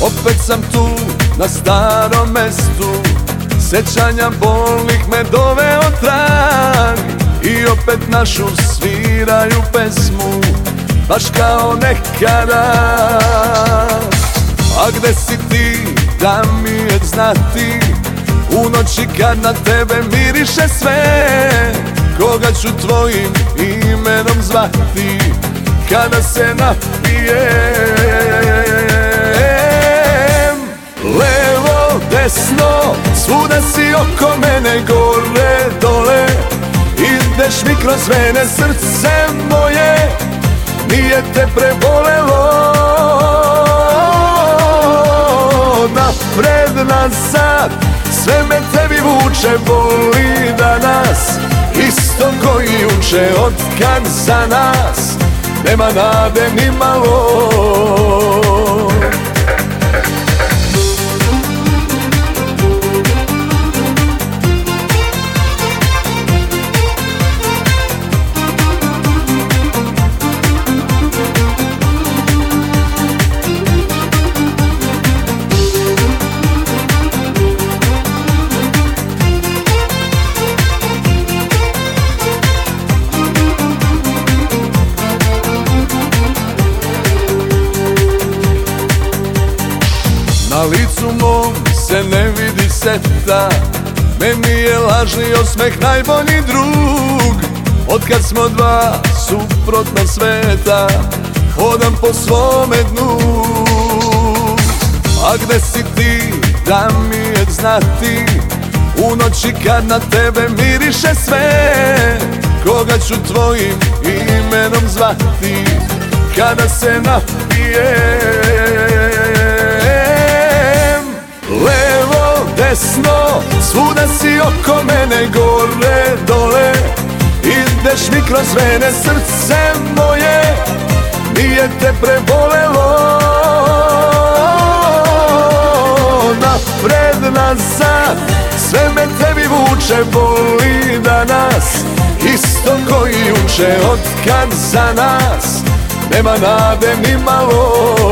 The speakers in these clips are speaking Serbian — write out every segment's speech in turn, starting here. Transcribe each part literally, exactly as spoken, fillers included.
Opet sam tu na starom mestu, sećanja bolnih me doveo trag. I opet našu sviraju pesmu, baš kao nekada. A gde si ti, da mi je znati, u noći kad na tebe miriše sve. Koga ću tvojim imenom zvati, kada se napijem. Levo, desno, svuda si oko mene, gore, dole. Ideš mi kroz vene, srce moje nije te prebolelo. Napred, nazad, sve me tebi vuče, boli danas isto ko i juče. Otkad za nas nema nade ni malo. Na licu mom se ne vidi seta, meni je lažni osmeh najbolji drug. Otkad smo dva suprotna sveta, hodam po svome dnu. A gde si ti, da mi je znati, u noći kad na tebe miriše sve. Koga ću tvojim imenom zvati, kada se napijem. Levo, desno, svuda si oko mene, gore, dole. Ideš mi kroz vene, srce moje nije te prebolelo. Napred, nazad, sve me tebi vuče, boli danas isto ko i juče. Otkad za nas nema nade ni malo.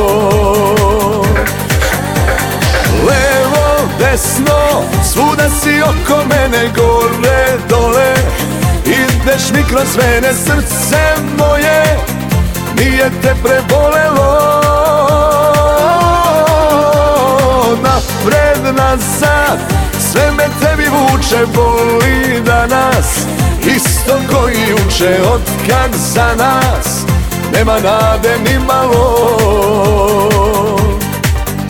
Levo, desno, svuda si oko mene, gore, dole. Ideš mi kroz vene, srce moje nije te prebolelo. Napred, nazad, sve me tebi vuče, boli danas isto ko i juče. Otkad za nas nema nade ni malo.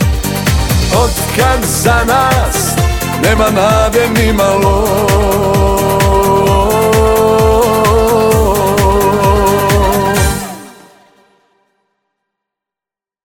Otkad za nas nema nade ni malo.